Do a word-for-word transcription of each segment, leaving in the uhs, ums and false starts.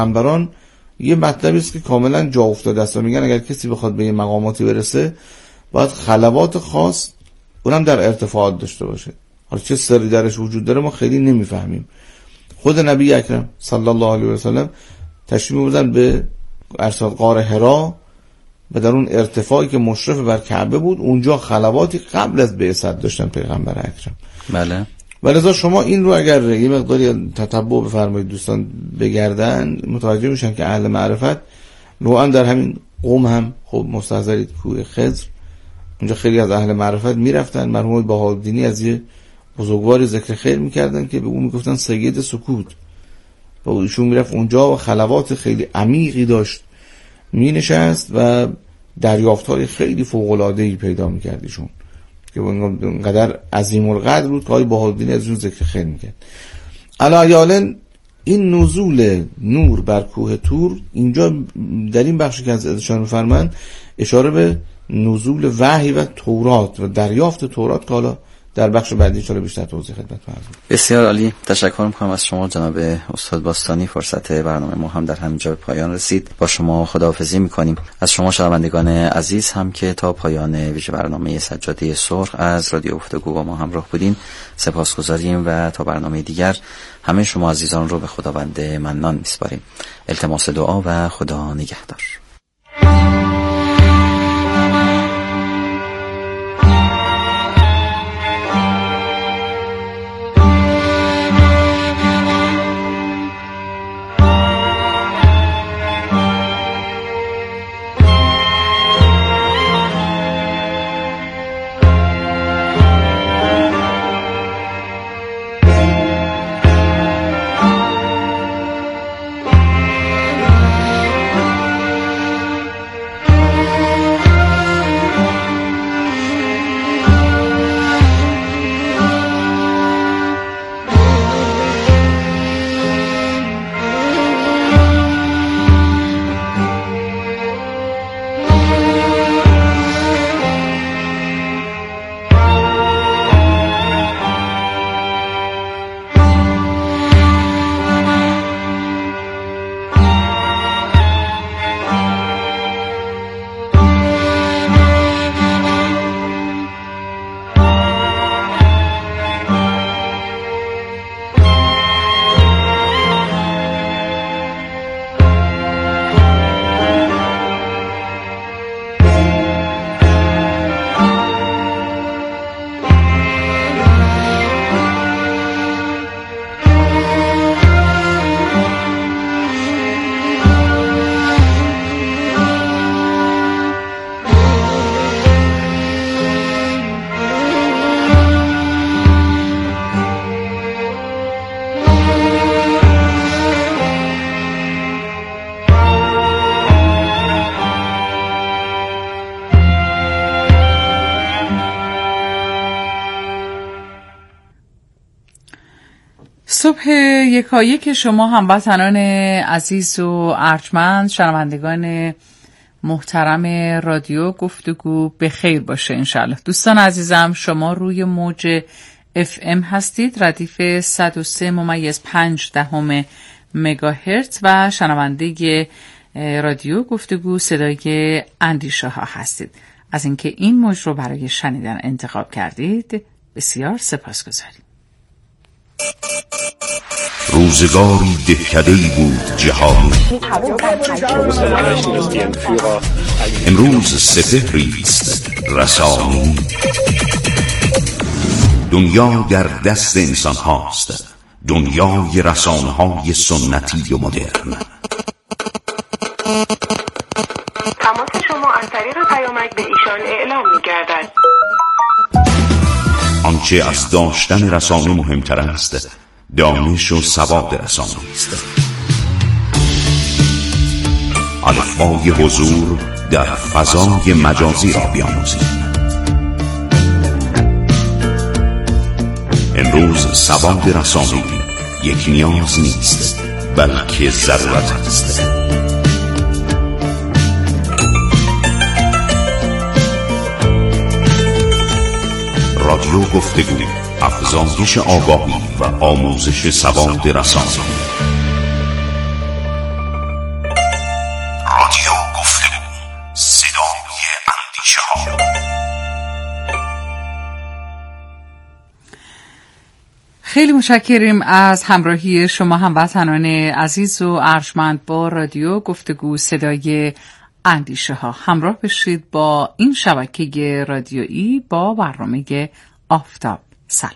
پیغمبران یه مطلبی است که کاملا جا افتاده است و میگن اگر کسی بخواد به یه مقاماتی برسه باید خلوات خاص اونم در ارتفاعات داشته باشه. حالا چه سری درش وجود داره ما خیلی نمیفهمیم. خود نبی اکرم صلی الله علیه و سلم تشریف بردن به ارصاد غار حرا و در اون ارتفاعی که مشرف بر کعبه بود اونجا خلواتی قبل از بعثت داشتن پیغمبر اکرم. بله. ولذا شما این رو اگر یه مقداری تتبع بفرمایید دوستان بگردن متوجه میشن که اهل معرفت نوعا در همین قوم هم خب مستحضرید کوه خضر اونجا خیلی از اهل معرفت میرفتن. مرحوم بهاءالدینی از یه بزرگواری ذکر خیر میکردن که به اون میگفتن سید سکوت و ایشون میرفت اونجا و خلوات خیلی عمیقی داشت مینشست و دریافت‌های خیلی فوق‌العاده‌ای پیدا میکرد ایشون که اونقدر عظیم القدر بود که آقای بهاءالدین از اون ذکر خیر میکرد. علیالاً این نزول نور بر کوه طور اینجا در این بخشی که از اشاره می‌فرمایند اشاره به نزول وحی و تورات و دریافت تورات که حالا در بخش بعدی ان شاءالله بیشتر توضیح خدمت می‌دم. بسیار عالی، تشکر می‌کنم از شما جناب استاد باستانی. فرصت برنامه ما هم در همینجا به پایان رسید. با شما خداحافظی می‌کنیم. از شما شنوندگان عزیز هم که تا پایان ویژه برنامه سجاده سرخ از رادیو گفتگو با ما همراه بودین سپاسگزاریم و تا برنامه دیگر همه شما عزیزان رو به خداوند منان می‌سپاریم. التماس دعا و خدا نگهدار. صبح یکایک شما هموطنان عزیز و ارجمند شنوندگان محترم رادیو گفتگو به خیر باشه انشالله. دوستان عزیزم شما روی موج اف ام هستید، ردیف صد و سه ممیز پنج دهم مگاهرتز و شنونده رادیو گفتگو صدای اندیشه ها هستید. از اینکه این موج رو برای شنیدن انتخاب کردید بسیار سپاسگزاریم. روزگاری دهکده‌ای بود جهان، امروز سپهریست رسانی. دنیا در دست انسان هاست، دنیای رسانه های سنتی و مدرن. تماس شما از طریق پیامک به ایشان اعلام می گردد. آنچه از داشتن رسانه مهمتر است دانش و سواد رسانه است. الفبای حضور در فضای مجازی را بیاموزید. امروز سواد رسانه یک نیاز نیست بلکه ضرورت است. رادیو گفتگو، افزایش آگاهی و آموزش سواد رسانه. رادیو گفتگو، صدای اندیشه ها. خیلی متشکریم از همراهی شما هموطنان عزیز و ارجمند با رادیو گفتگو صدای اندیشه ها. همراه بشید با این شبکه رادیویی با برنامه آفتاب. سلام.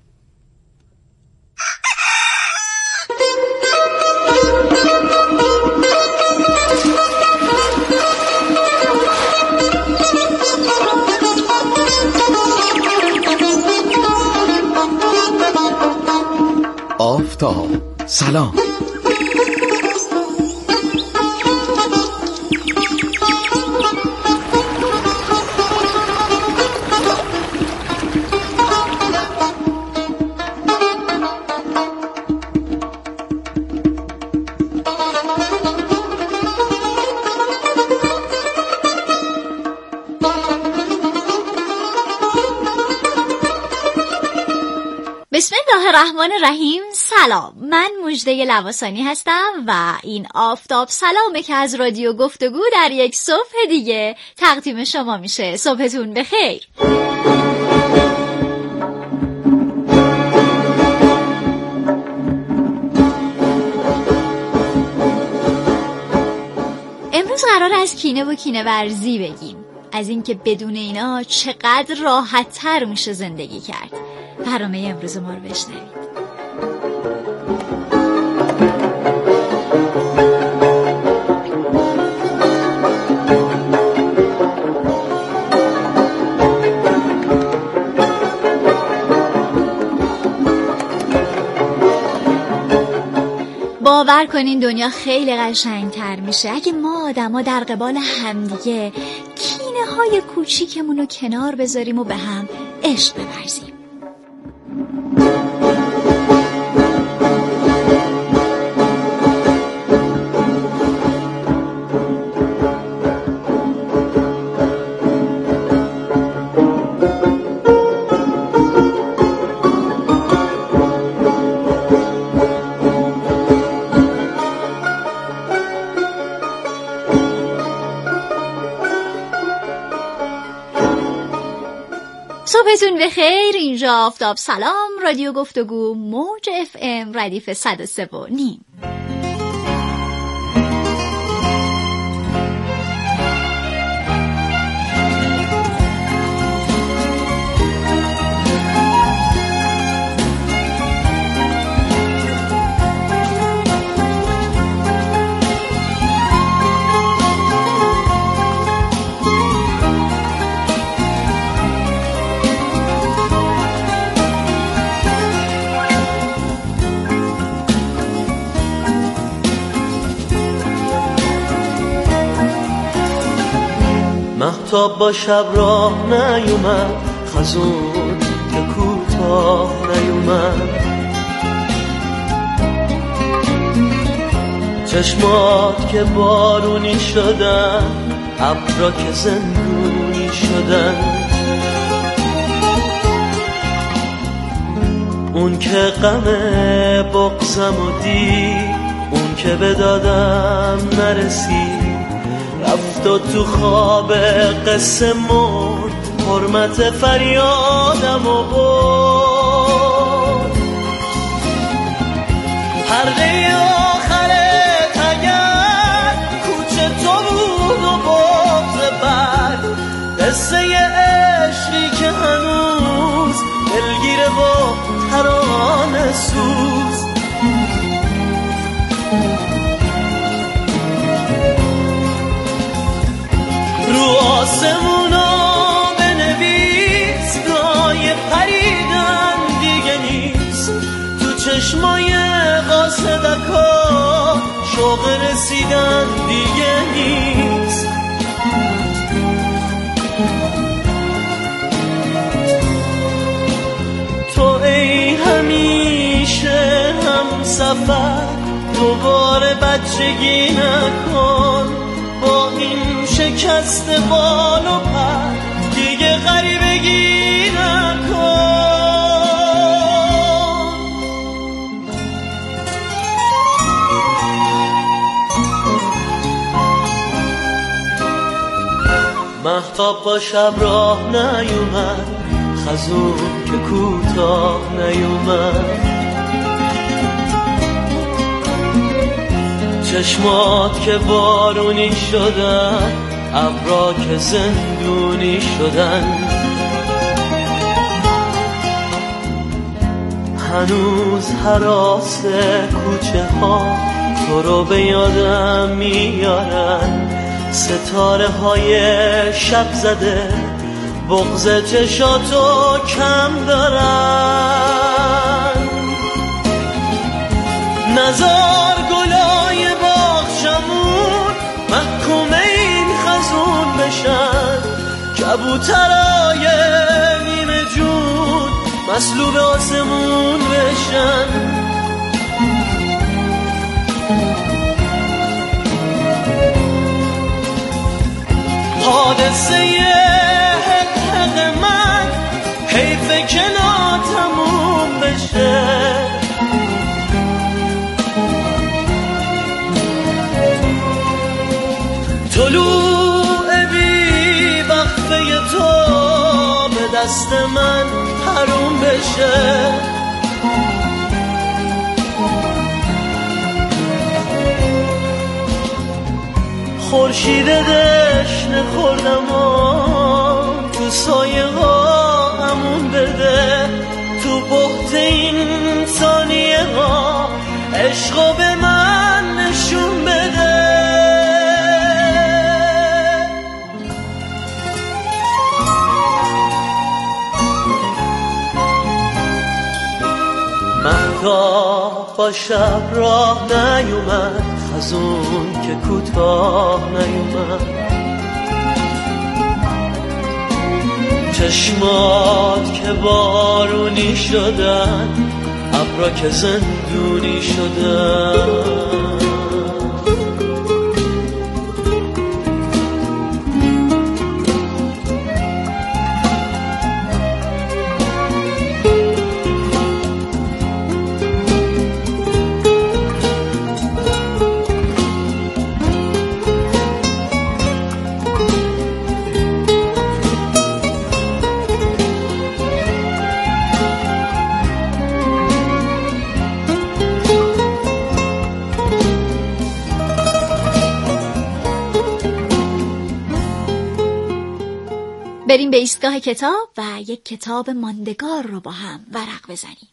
آفتاب سلام. بسم الله الرحمن الرحیم. سلام، من مژده لواسانی هستم و این آفتاب سلامه که از رادیو گفتگو در یک صبح دیگه تقدیم شما میشه. صبحتون بخیر. امروز قرار از کینه و کینه ورزی بگیم، از اینکه بدون اینا چقدر راحت تر میشه زندگی کرد. برنامه امروز ما رو بشنوید. باور کنین دنیا خیلی قشنگتر میشه اگه ما آدما در قبال همدیگه کینه های کوچیکمون رو کنار بذاریم و به هم عشق بورزیم. صبحتون بخیر. اینجا آفتاب سلام، رادیو گفتگو، موج اف ام ردیف صد و سه و نیم. مهتاب با شب راه نیومد، خزون که کوتاه نیومد، چشمات که بارونی شدن، ابرا که زندونی شدن، اون که غم بغضم و دید، اون که به دادم نرسید، رفت و تو خواب قصه مرد، حرمت فریادم و برد. پرده آخرت اگر کوچه تو بود و بغض بر، قصه عشقی که هنوز دلگیره و ترانه سوز. رو آسمونا بنویس، رای پریدن دیگه نیست، تو چشمای قاصدکا شوق رسیدن دیگه نیست. تو ای همیشه هم سفر، دوباره بچگی نکن، با این شکست بال و پر دیگه غریبگی نکن. مهتاب با شب راه نیومد، خزون که کوتاه نیومد. چشمات که بارونی شدن، ابرا که زندونی شدن. هنوز هراس کوچه ها تو رو به یادم میارن، ستاره های شب زده بغض چشاتو کم دارن. نزار گلای باغچمون محکوم این خزون بشن، کبوترای نیمه جون مسلوب آسمون بشن. حادثه حق حق من حیفه که ناتموم بشه. طلوع بی وقفه تو به دست من حروم بشه. خورشید دشنه خوردم و تو سایه ها امون بده، تو بحت این ثانیه ها عشقو به من نشون بده. مهتاب با شب راه نیومد، خزون که کوتاه نیومد. چشمات که بارونی شدن، ابرا که زندونی شدن. بریم به ایستگاه کتاب و یک کتاب ماندگار رو با هم ورق بزنیم.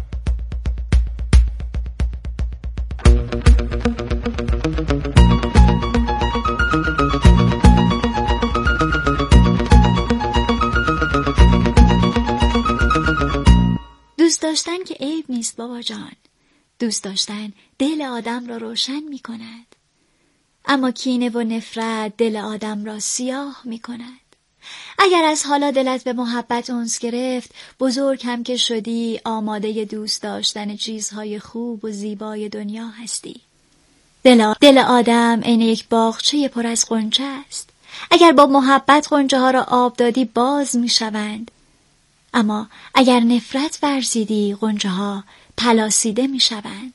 دوست داشتن که عیب نیست بابا جان. دوست داشتن دل آدم را روشن می کند. اما کینه و نفرت دل آدم را سیاه می کند. اگر از حالا دلت به محبت انس گرفت، بزرگ هم که شدی آماده دوست داشتن چیزهای خوب و زیبای دنیا هستی. دل, دل آدم عین یک باغچه پر از غنچه است. اگر با محبت غنچه ها را آب دادی باز می شوند. اما اگر نفرت ورزیدی غنچه ها پلاسیده می شوند.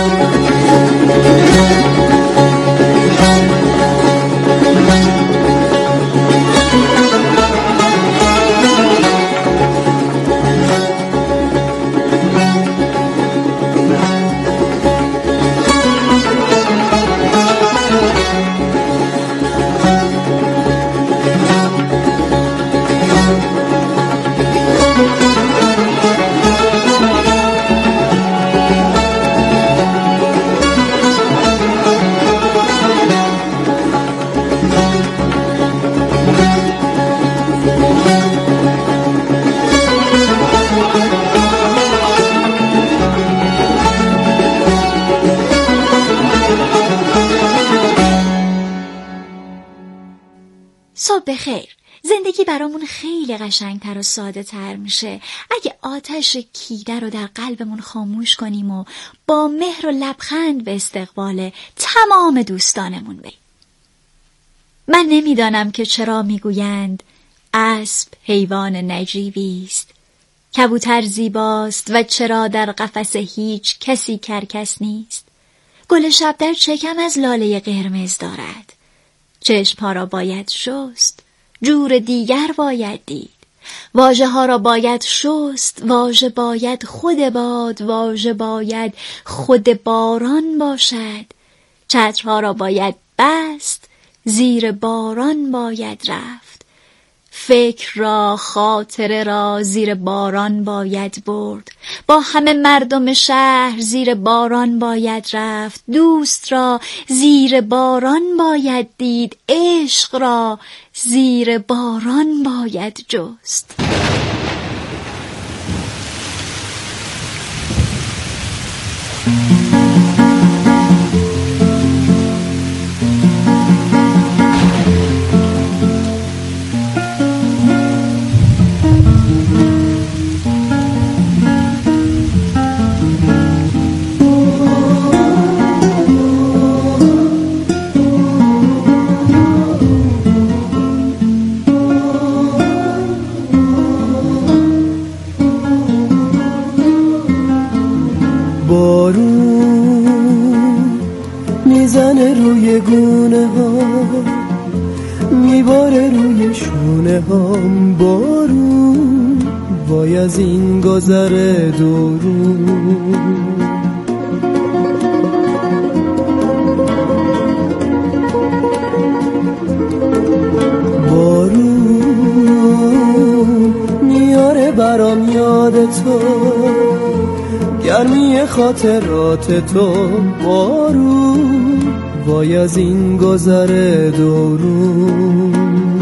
صبح بخیر. زندگی برامون خیلی قشنگتر و ساده تر میشه اگه آتش کینه رو در قلبمون خاموش کنیم و با مهر و لبخند به استقبال تمام دوستانمون بریم. من نمیدانم که چرا میگویند اسب حیوان نجیبی است، کبوتر زیباست و چرا در قفس هیچ کسی کرکس نیست. گل شبدر چه کم از لاله قرمز دارد، چشمها را باید شست جور دیگر باید دید. واژه ها را باید شست، واژه باید خود باد، واژه باید خود باران باشد. چترها را باید بست، زیر باران باید رفت. فکر را، خاطره را زیر باران باید برد. با همه مردم شهر زیر باران باید رفت. دوست را زیر باران باید دید. عشق را زیر باران باید جست. بارون میزنه روی گونه ها، میباره روی شونه ها. بارون وای از این گذره دورون. بارون میاره برام یاد تو، گرمی خاطرات تو. بارون وای از این گذر دورون.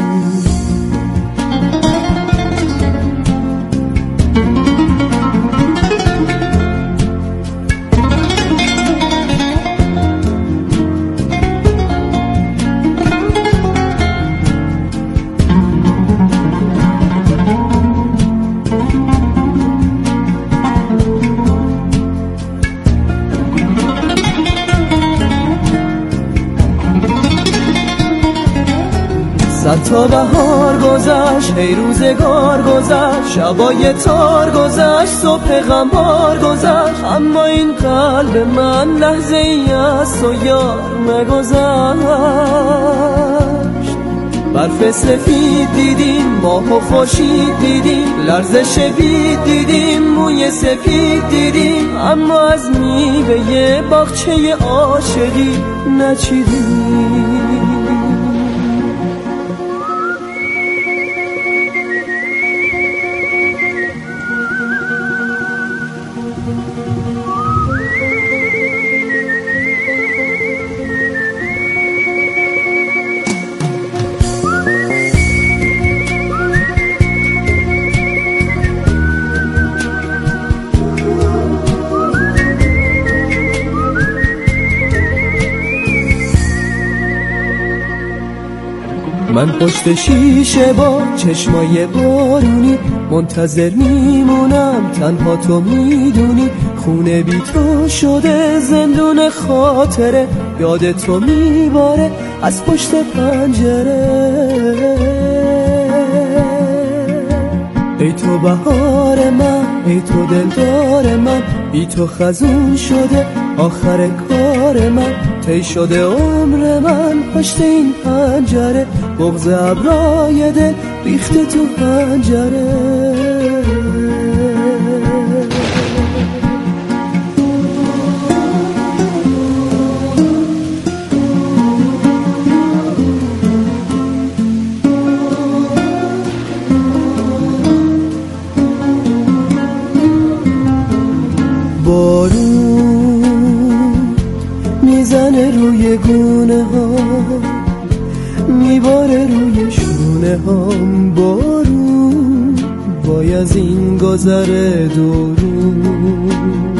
صد تا بهار گذشت، هی روزگار گذشت، شبای تار گذشت، صبح غمبار گذشت، اما این قلب من لحظه ای از تو یار نگذشت. برف سفید دیدیم، ماه و خورشید دیدیم، لرزش بید دیدیم، موی سفید دیدیم، اما از میوه باغچه عاشقی نچیدیم. من پشت شیشه با چشمای بارونی منتظر میمونم، تنها تو میدونی. خونه بی تو شده زندون خاطره، یاد تو میباره از پشت پنجره. ای تو بهار من، ای تو دلدار من، بی تو خزون شده آخر کار من. طی شده عمر من پشت این پنجره، بغض ابرای دل ریخته تو پنجره. بارون میزنه روی گونه ها، میباره روی شونه ها. بارون وای از این گذر دورون.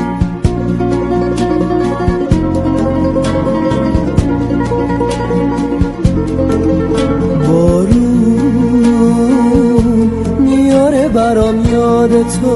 بارون میاره برام یاد تو،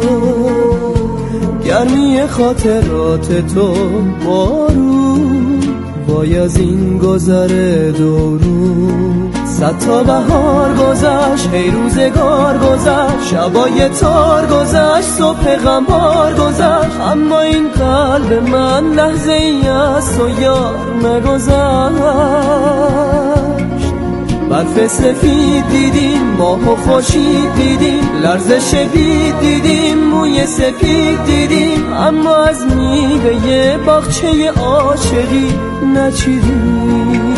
گرمی خاطرات تو. بارون وای از این گذر دورون. صد تا بهار گذشت، هی روزگار گذشت، شبای تار گذشت، صبح غمبار گذشت، اما این قلب من لحظه ای از تو یار نگذشت. برف سفید دیدیم، ماه و خورشید دیدیم، لرزش بید دیدیم، موی سپید دیدیم، اما از میوه باغچه عاشقی نچیدیم.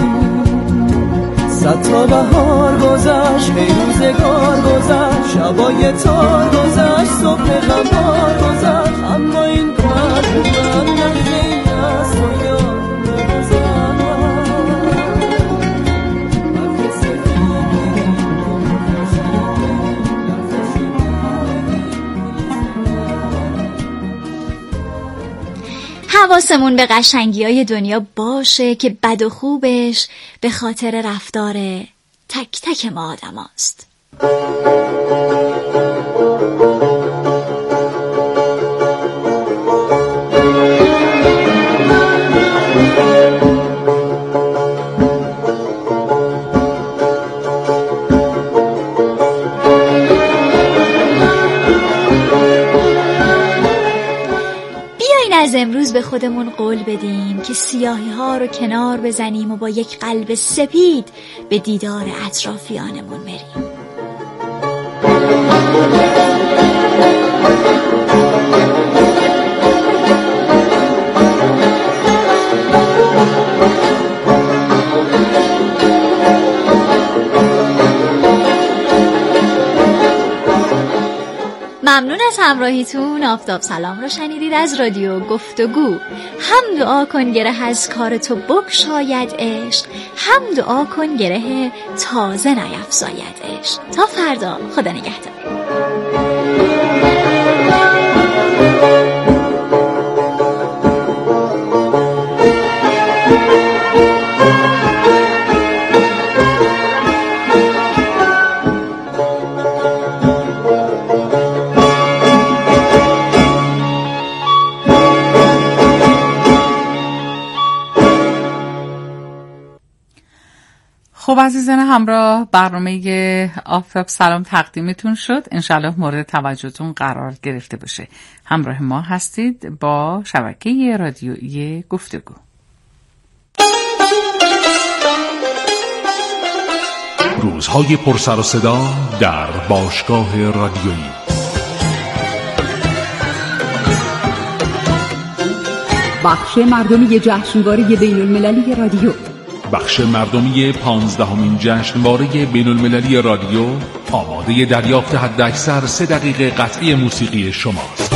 صد تا بهار گذشت، هی روزگار گذشت، شبای تار گذشت، صبح غمبار گذشت، اما این قلب من نخیلی است و یاد نمی‌زند. حواسمون به قشنگی‌های دنیا باشه که بد و خوبش به خاطر رفتار تک تک ما آدم هاست. از امروز به خودمون قول بدیم که سیاهی ها رو کنار بزنیم و با یک قلب سپید به دیدار اطرافیانمون بریم. ممنون از همراهیتون. آفتاب سلام رو شنیدید از رادیو گفتگو. هم دعا کن گره از کار تو بگشاید عشق، هم دعا کن گره تازه نیفزاید عشق. تا فردا، خدا نگهدار. خب عزیزان همراه، برنامه آفتاب سلام تقدیمتون شد. انشالله مورد توجهتون قرار گرفته باشه. همراه ما هستید با شبکه رادیویی گفتگو. روزهای پرسر و صدا در باشگاه رادیویی. بخش مردمی جشنواره بین المللی رادیو. بخش مردمی پانزدهمین جشنواره بین المللی رادیو آماده دریافت حداکثر سه دقیقه قطعی موسیقی شماست.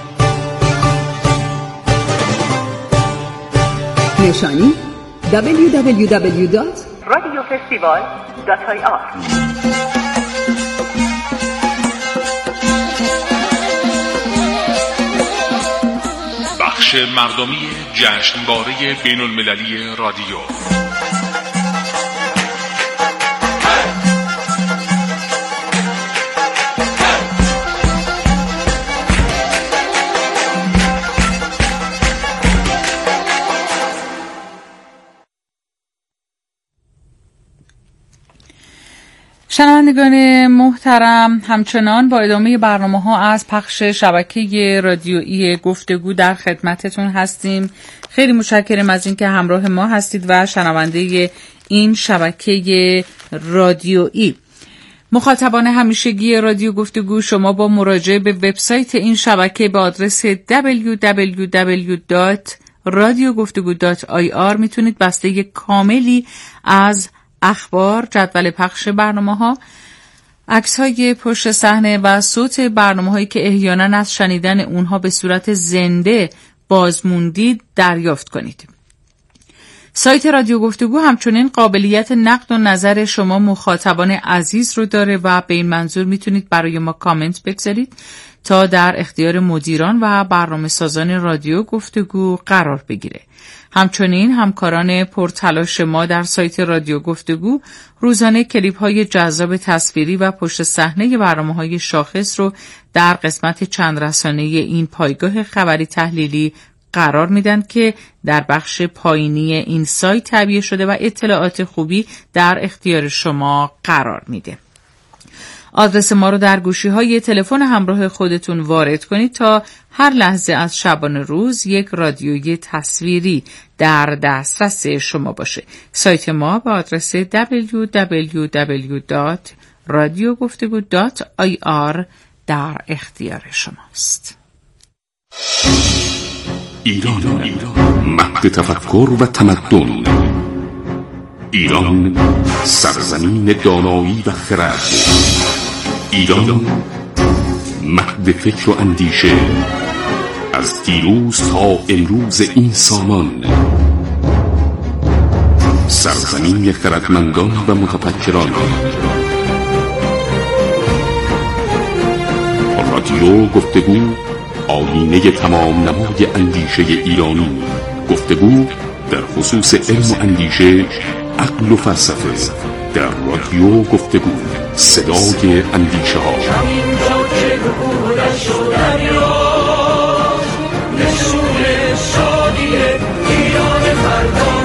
نشانی دبلیو دبلیو دبلیو دات رادیو فستیوال دات آی آر. بخش مردمی جشنواره بین المللی رادیو. شنوندگان محترم، همچنان با ادامه برنامه ها از پخش شبکه رادیویی گفتگو در خدمتتون هستیم. خیلی متشکرم از اینکه همراه ما هستید و شنونده این شبکه رادیویی. مخاطبان همیشگی رادیو گفتگو، شما با مراجعه به وبسایت این شبکه به آدرس دبلیو دبلیو دبلیو دات رادیو گفتگو دات آی آر میتونید بسته کاملی از اخبار، جدول پخش برنامه‌ها، عکس‌های پشت صحنه و صوت برنامه‌هایی که احیانا از شنیدن اونها به صورت زنده بازموندید دریافت کنید. سایت رادیو گفتگو همچنین قابلیت نقد و نظر شما مخاطبان عزیز رو داره و به این منظور میتونید برای ما کامنت بگذارید تا در اختیار مدیران و برنامه سازان رادیو گفتگو قرار بگیره. همچنین همکاران پرتلاش ما در سایت رادیو گفتگو روزانه کلیپ های جذاب تصویری و پشت صحنه برنامه های شاخص رو در قسمت چند رسانه این پایگاه خبری تحلیلی قرار میدن که در بخش پایینی این سایت تعبیه شده و اطلاعات خوبی در اختیار شما قرار میده. آدرس ما رو در گوشی‌های تلفن همراه خودتون وارد کنید تا هر لحظه از شبانه روز یک رادیوی تصویری در دسترس شما باشه. سایت ما به آدرس دبلیو دبلیو دبلیو دات رادیو گفتگو دات آی آر در اختیار شماست. ایران، مهد تفکر و تمدن. ایران، سرزمین دانایی و خرد. ایران، مهد فکر و اندیشه، از دیروز تا امروز این سامان. سرزمین خردمندان و متفکران. رادیو گفتگو، آیینه تمام نمای اندیشه ایرانی. گفتگو در خصوص علم و اندیشه، عقل و فلسفه، در رادیو گفتگو، صدای اندیشه ها. نشون شادی ایران فردا.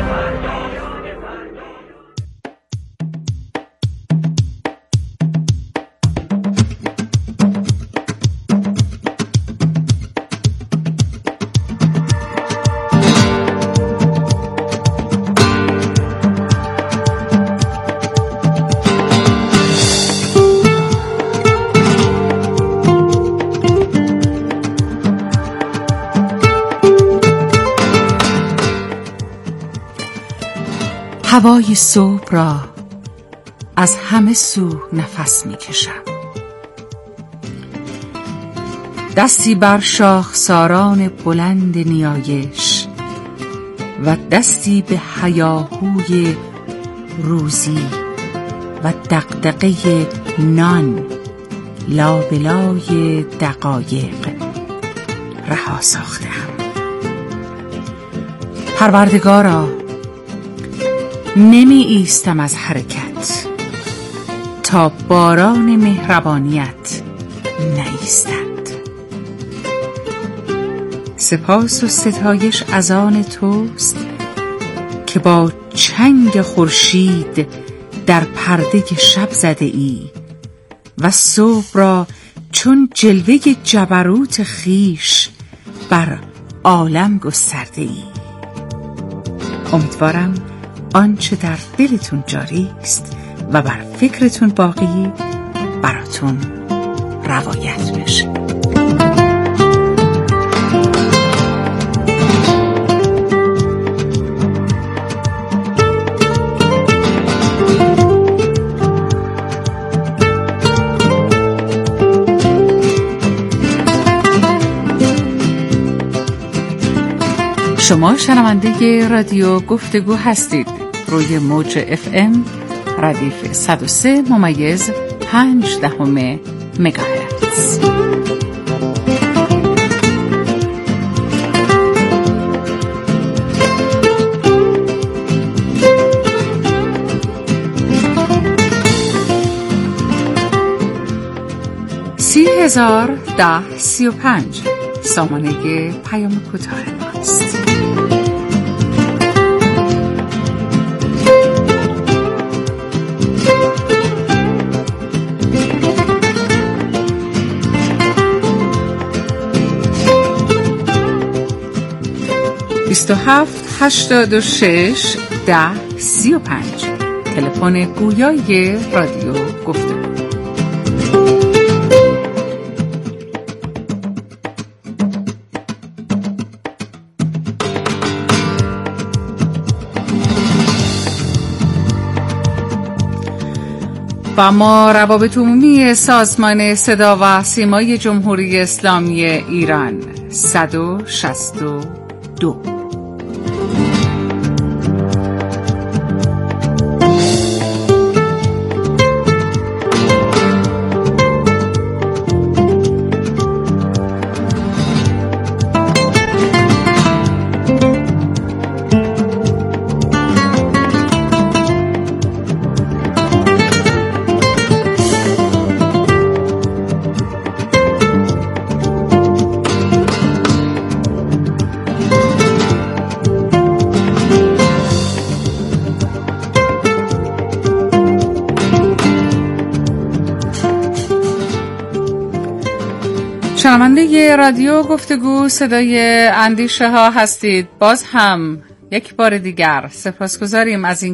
هوای صبح را از همه سو نفس می کشم. دستی بر شاخساران بلند نیایش و دستی به هیاهوی روزی و دغدغه نان لابلای دقایق رها ساختم. پروردگارا، نمی ایستم از حرکت تا باران مهربانیت نایستد. سپاس و ستایش از آن توست که با چنگ خورشید در پرده شب زده ای و صبح را چون جلوه جبروت خیش بر عالم گسترده ای. امیدوارم آنچه در دلتون جاری است و بر فکرتون باقی براتون روایت بشه. شما شنونده رادیو گفتگو هستید روی موج اف ام ردیف صد و سه ممیز پنج دهم مگاهرتز. سی هزار ده سی و پنج سامانه پیام کوتاه ماست. بیست و هفت هشتاد و شش ده سی و پنج تلفن گویای رادیو گفتگو. و ما روابط عمومی سازمان صدا و سیمای جمهوری اسلامی ایران صد و شصت و دو. شنونده رادیو گفتگو صدای اندیشه ها هستید. باز هم یک بار دیگر سپاسگزاریم از این